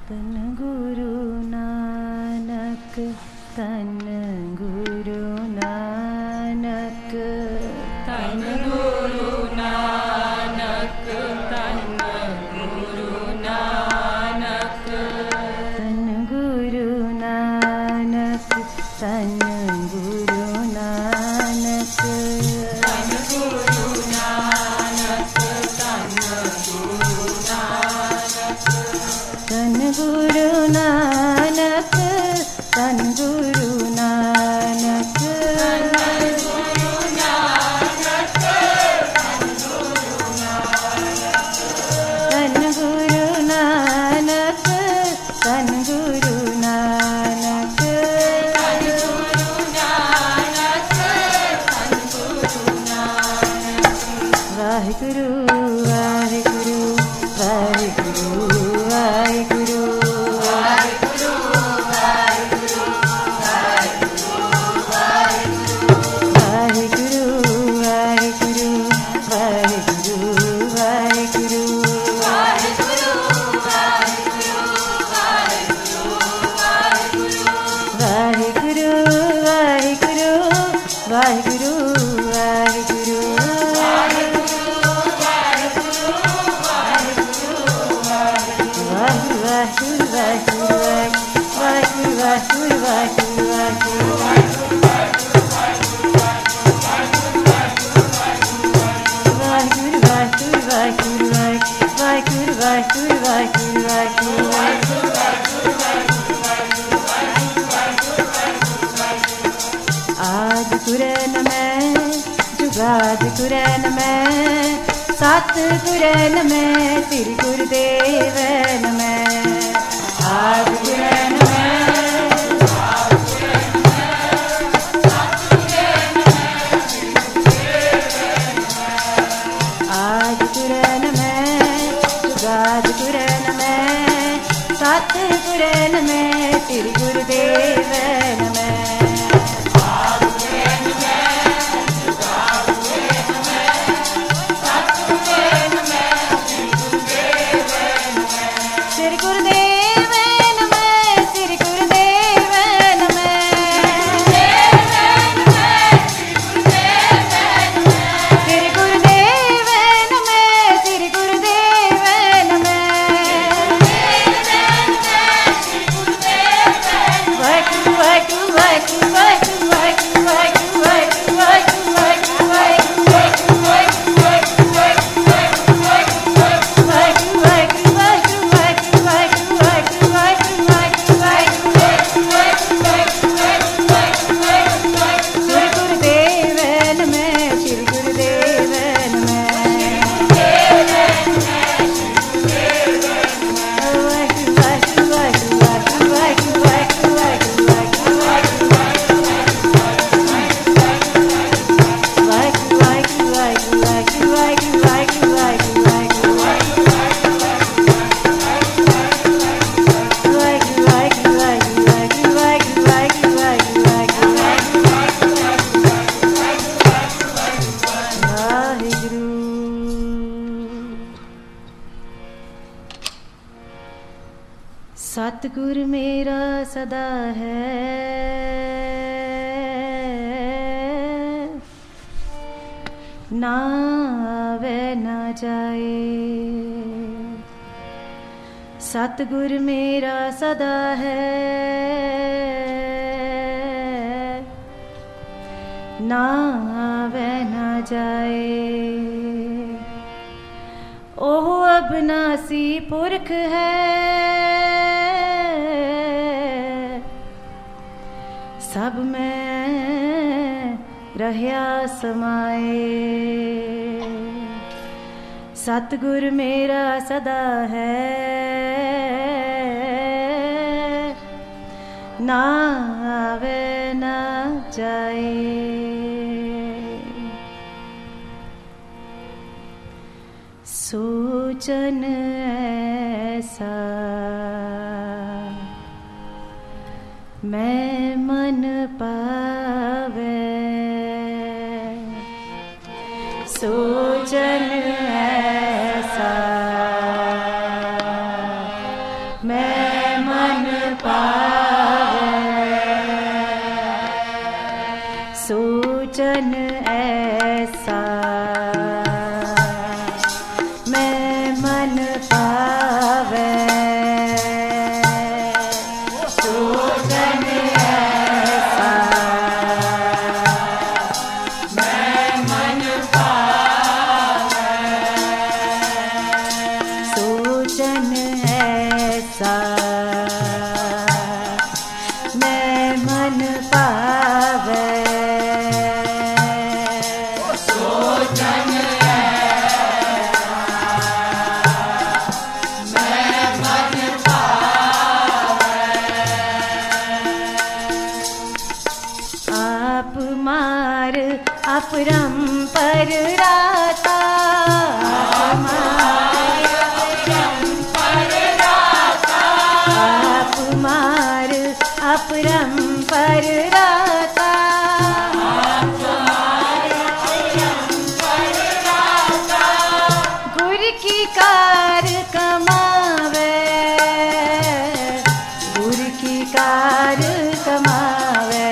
तन गुरु नानक, तन गुरु नानक, तन गुरु नानक, तन गुरु नानक, तन गुरु नानक, तन गुरु नानक, तन गुरु नानक, तन गुरु नानक, तन गुरु नानक, तन गुरु नानक, तन गुरु नानक, तन गुरु नानक, वाहिगुरु वाहिगुरु वाहिगुरु वाहिगुरु वाहिगुरु वाहिगुरु वाहिगुरु वाहिगुरु वाहिगुरु वाहिगुरु वाहिगुरु वाहिगुरु वाहिगुरु आदि कुरैन में जुगाद कुरैन में सत कुरैन में श्री गुरुदेवन में आदि कुरैन में आदि कुरैन में जुगाद कुरैन में सत कुरैन में श्री गुरुदेवन में श्री गुरुदेवन में श्री गुरुदेवन में श्री गुरुदेवन में श्री गुरुदेवन में वाहिगुरु वाहिगुरु वाहिगुरु वाहिगुरु वाहिगुरु वाहिगुरु वाहिगुरु सतगुर मेरा सदा है, ना आवे ना जाए। सतगुर मेरा सदा है, ना आवे ना जाए। ओह अबनासी पुरख है, सब में रहया समाए। सतगुर मेरा सदा है, ना आवे ना जाए। सोचन ऐसा मैं मन पावे, सोचन ऐसा मैं सोचन ऐसा मैं मन पावे, सोचन ऐसा मैं मन पावे, सोचन ऐसा मैं मन पावे, सोचन मैं मन पावे, आप मार अपरंपर राता, आप मार अपरंपर राता, गुर की कार कमावे, गुर की कार कमावे,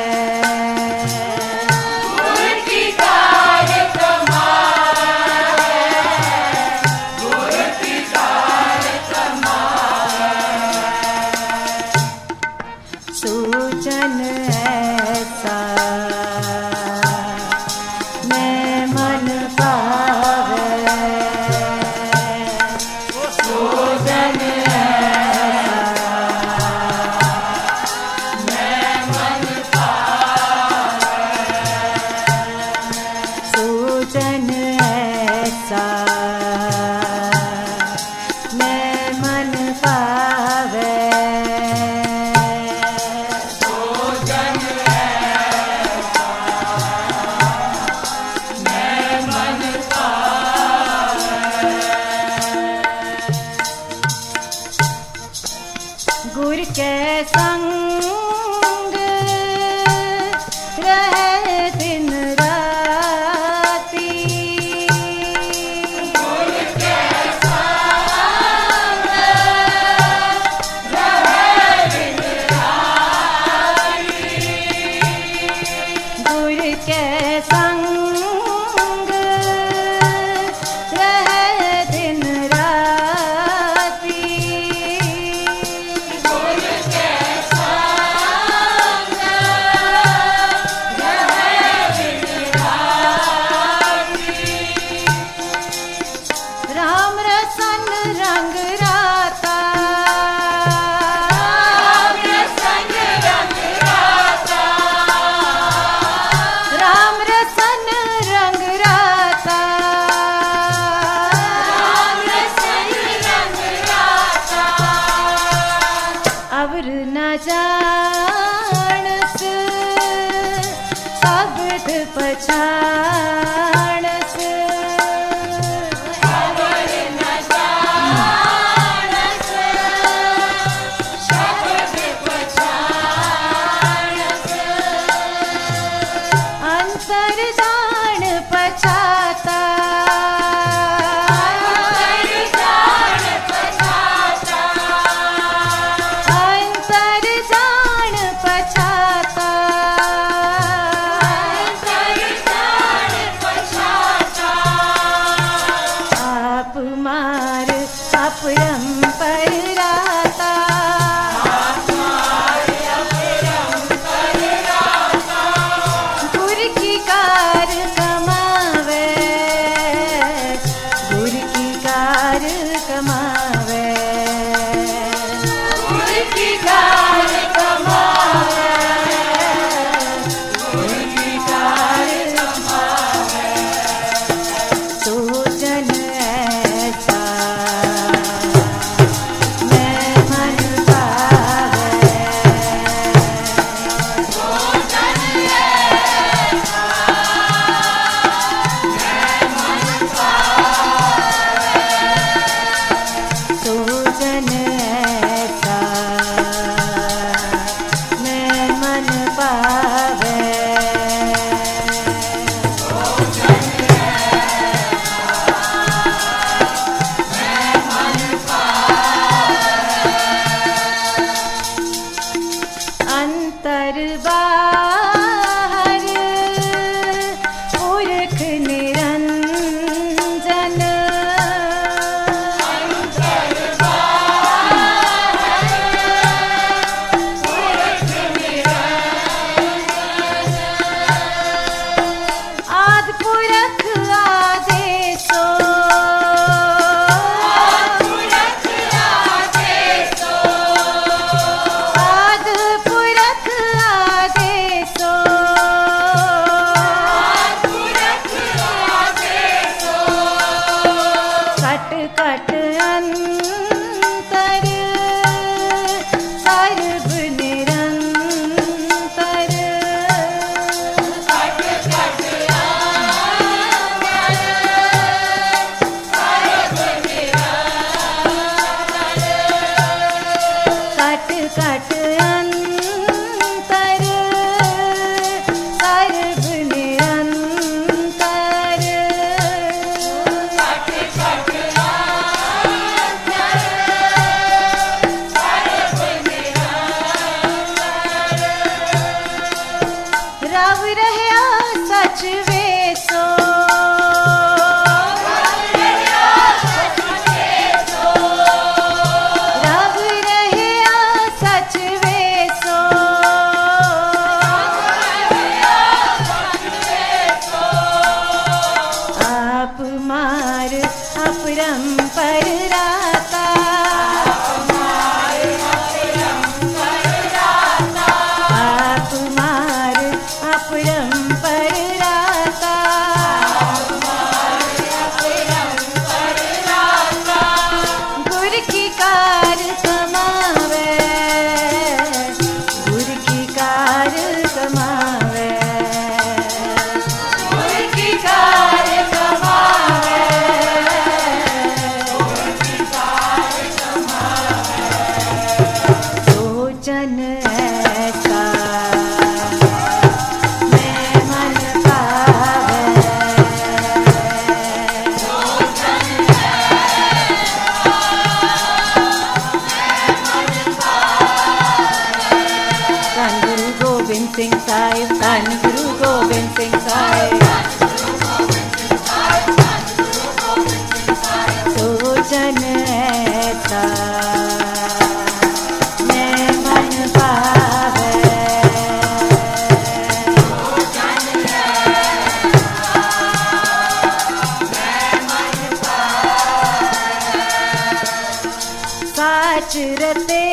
गुर की कार कमावे, गुर की कार कमावे, सोचन ऐसा मैं मन पावे, सोचन मैं मन पावे, सोचन ऐसा मैं मन पावे, सोचन मैं मन पावे, गुर के संग रहे दिन राती, गुर के संग रहे दिन राती, गुर के संग रहे दिन राती, गुर के संग कट अंतर सर्व निरंतर रव रहया सच वेसो रव रहया सच वेसो आप मार अपरंपर राता आप मार अपरंपर राता गुर की कार कमावे गुर की कार कमावे गुर की कार कमावे सोचन ऐसा मैं मन पावे धन गुरु गोबिंद सिंह साहिब धन गुरु गोबिंद सिंह साहिब सोचन ऐसा मैं मन पावे साच रते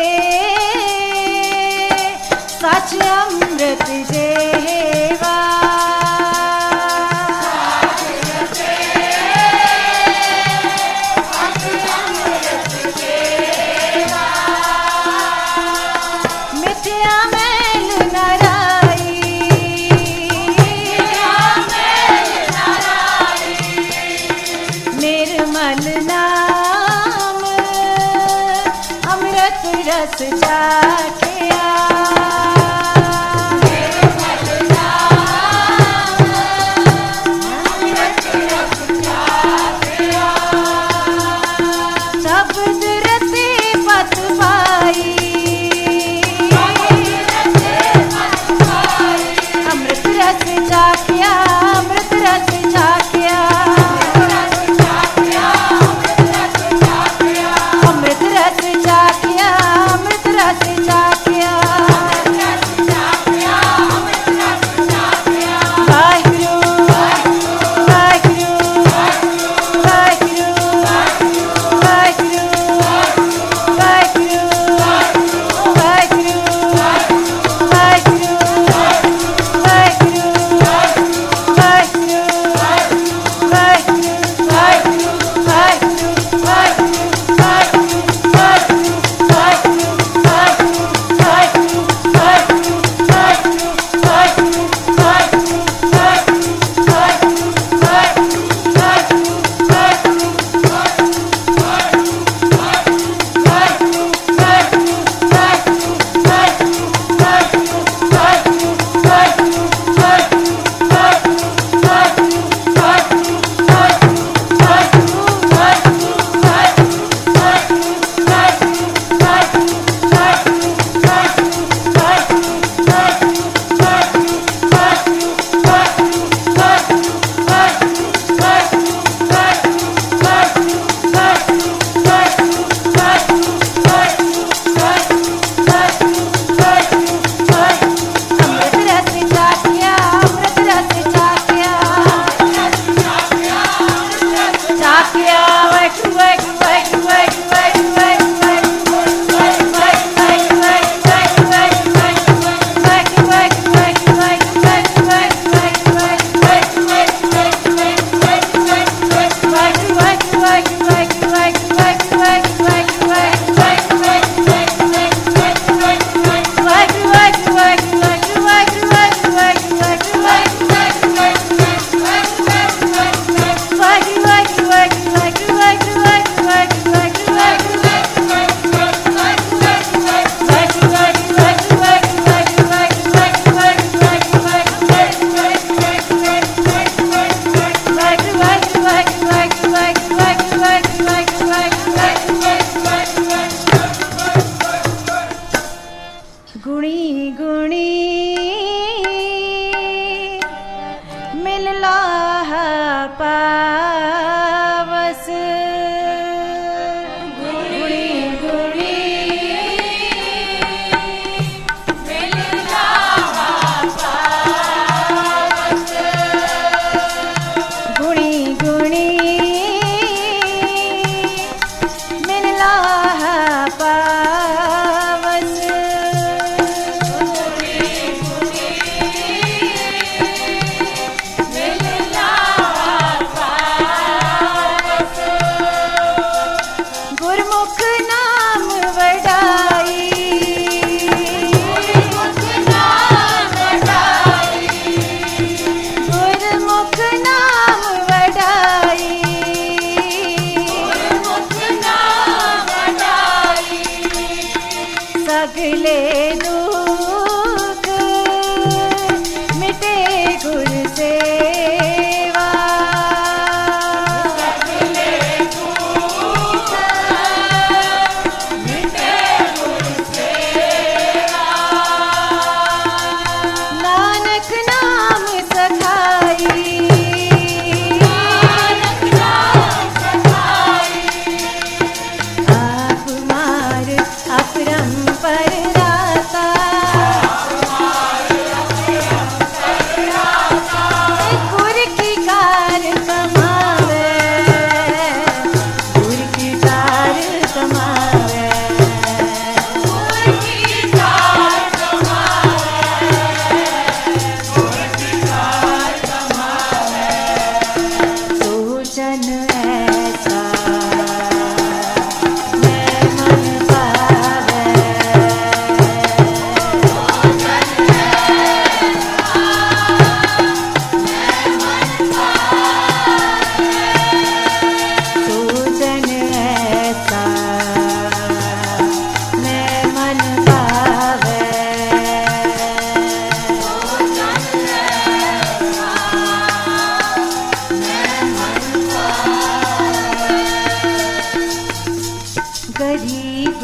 सच अमृत जेवा मिथ्या मैल नराई निर्मल नाम अमृत रस चाखिया शब्द रते पत पाई अमृत रस चाखिया अमृत रस चाखिया अमृत रस चाखिया अमृत रस चाखिया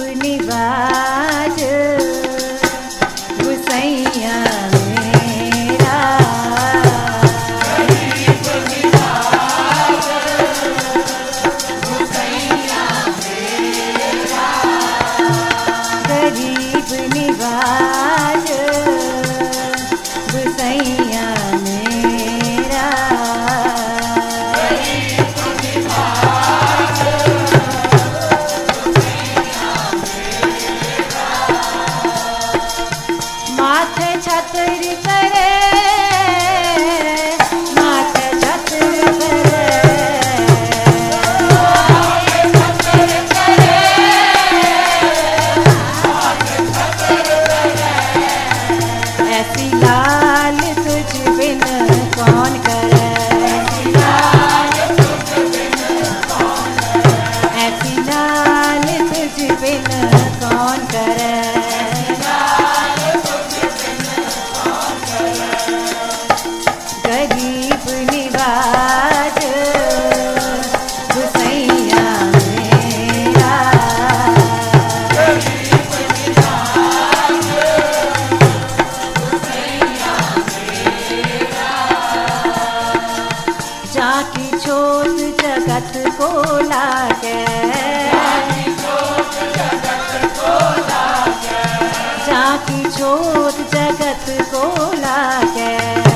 निवाज गुसैया मेरा, गरीब निवाज गुसैया मेरा, गरीब निवाज गुसैया मेरा, गरीब निवाज गुसैया मेरा, माथे छतर करे, माथे छतर करे, छतर करे, छतर करे, ऐसी लाल तुझ बिन कौन करे, लाल तुझ बिन कौन करे, ऐसी लाल तुझ बिन कौन करे, लाल तुझ बिन कौन करे, गरीब निवाज गुसैया मेरा, गरीब निवाज गुसैया मेरा, जाकी छोट जगत को लागे, जाकी छोट जगत को लागे,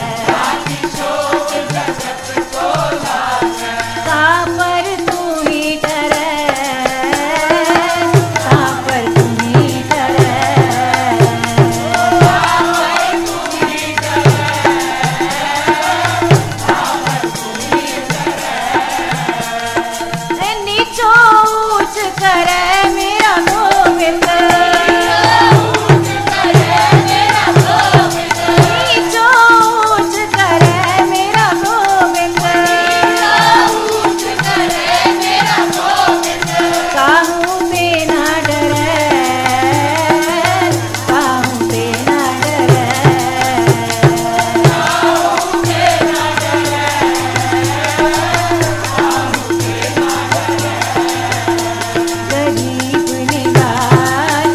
तापर तू ही डरे, तापर तू ही डरे, नीचो ऊंच करे मेरा गोविंद, नीचो ऊंच करे मेरा गोविंद, काहू पे ना डरे, काहू पे ना डरे, गरीब निवाज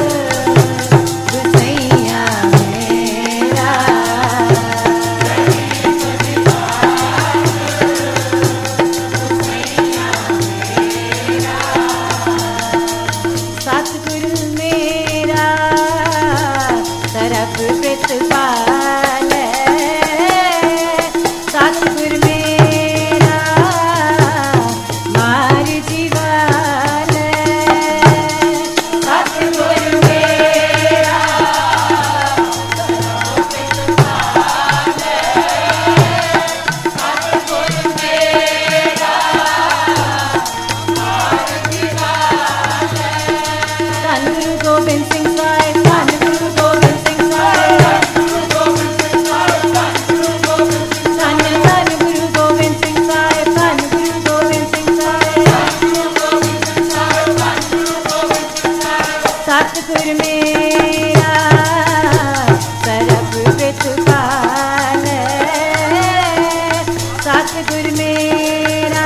गुसैया मेरा, सतगुरु मेरा तरफ प्रतिपाल, सतगुरु मेरा मार जीवाल, सतगुरु मेरा सतगुरु मेरा धन गुरु गोबिंद सिंह साहिब, धन गुरु गोबिंद सिंह साहिब, धन धन गुरु गोबिंद सिंह साहिब, धन गुरु गोबिंद सिंह साहिब, सतगुरु मेरा सरब प्रतिपाल, सतगुरु मेरा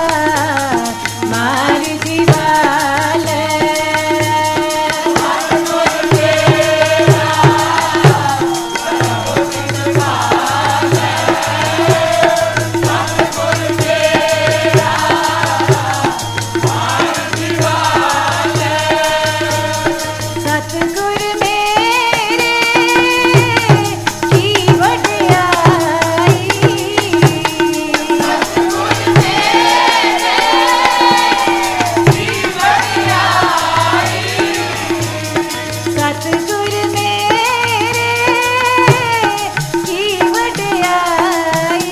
मार जीवाल, सतगुरु मेरे की वडियाई, सतगुरु मेरे की वडियाई,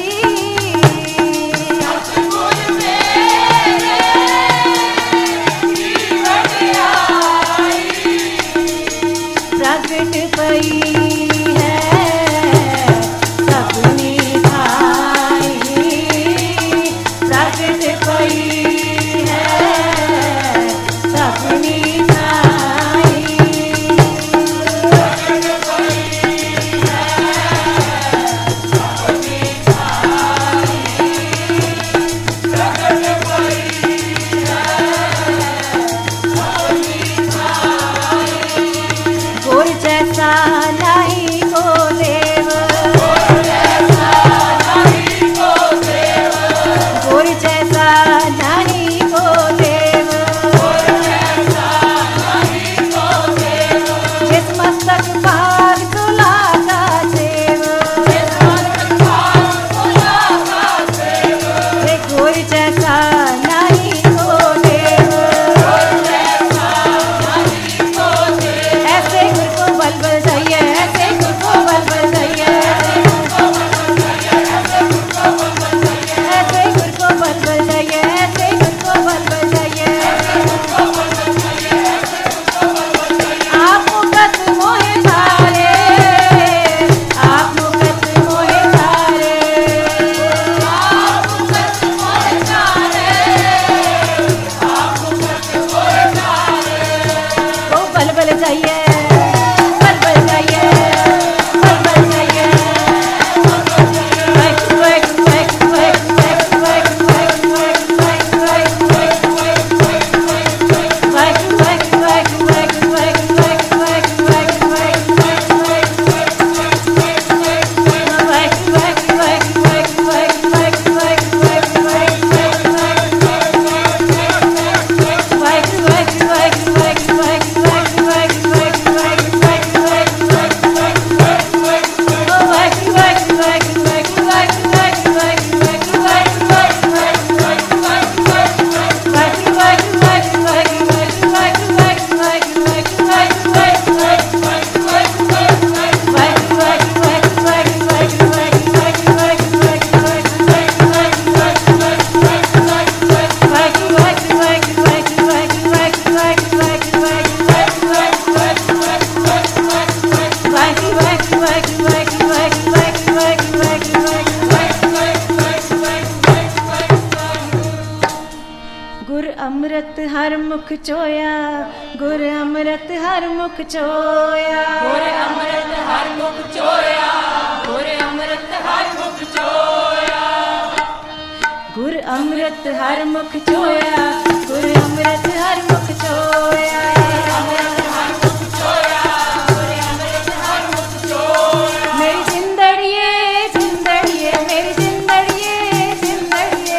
अमृत हर मुख चोया, गुर अमृत हर मुख चोया। गुर अमृत हर मुख चोया, गुर अमृत हर मुख चोया। गुर अमृत हर मुख चोया, गुर अमृत हर मुख चोया। अमृत हर मुख चोया, गुर अमृत हर मुख चोया। मेरी जिंदड़िए जिंदड़िए, मेरी जिंदड़िए जिंदड़िए,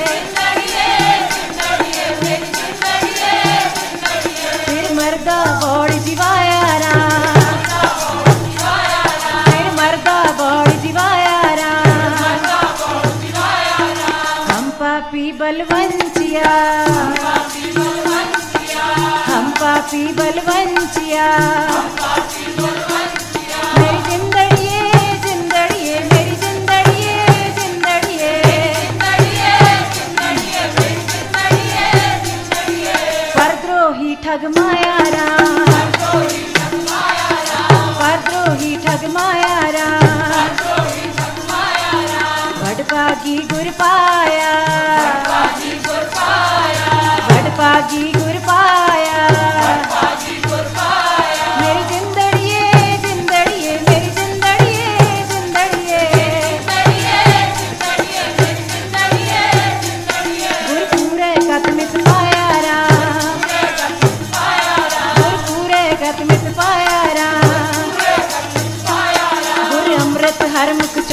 मेरी जिंदड़िए जिंदड़िए। फिर मर्दा बौड़ जिवाया राम, फिर मर्दा बौड़ जिवाया राम। हम पापी बलवंचिया, हम पापी बलवंचिया। मेरी जिंदड़िए जिंदड़िए, मेरी जिंदड़िए जिंदड़िए, परद्रोही ठग माया राम, परद्रोही ठग माया राम। बड़भागी गुर पाया, बड़भागी गुर पाया। मेरी जिंदड़िए जिंदड़िए, मेरी जिंदड़िए जिंदड़िए, गुर पूरे कतमित पाया राम, गुर पूरे कतमित पाया राम। गुर अमृत हर मुख